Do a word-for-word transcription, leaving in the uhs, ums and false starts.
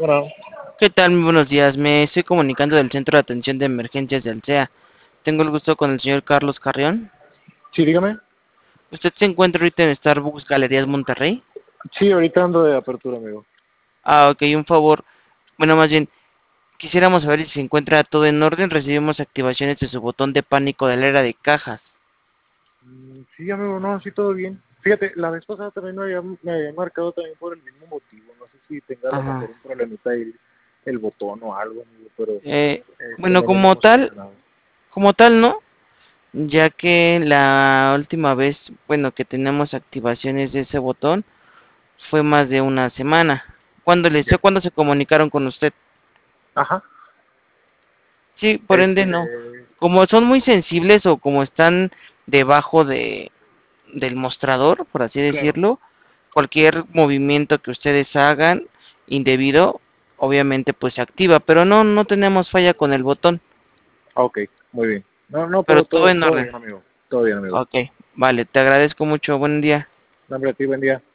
Bueno, ¿Qué tal? Muy buenos días. Me estoy comunicando del Centro de Atención de Emergencias del C E A. Tengo el gusto con el señor Carlos Carrión. sí, dígame. ¿Usted se encuentra ahorita en Starbucks Galerías Monterrey? Sí, ahorita ando de apertura, amigo. Ah, ok, un favor. Bueno, más bien, quisiéramos saber si se encuentra todo en orden. Recibimos activaciones de su botón de pánico de la era de cajas. Mm, sí, amigo, no, sí, todo bien. Fíjate, la vez pasada también me había, me había marcado también por el mismo motivo. No sé si tenga a lo mejor Ajá. un problemita ahí el botón o algo, amigo, pero Eh, este, bueno, no lo como hemos tal, solucionado. como tal, ¿no? Ya que la última vez, bueno, que tenemos activaciones de ese botón fue más de una semana. ¿Cuándo les, Ya. ¿cuándo se comunicaron con usted? Ajá. Sí, por ende no. Este, Como son muy sensibles o como están debajo de del mostrador, por así claro. decirlo, cualquier movimiento que ustedes hagan indebido, obviamente pues se activa, pero no no tenemos falla con el botón, Ah, ok, muy bien. No, no, pero pero todo todo, en todo orden. bien, amigo. Todo bien, amigo. Ok, vale, te agradezco mucho, buen día. Nombre a ti, buen día.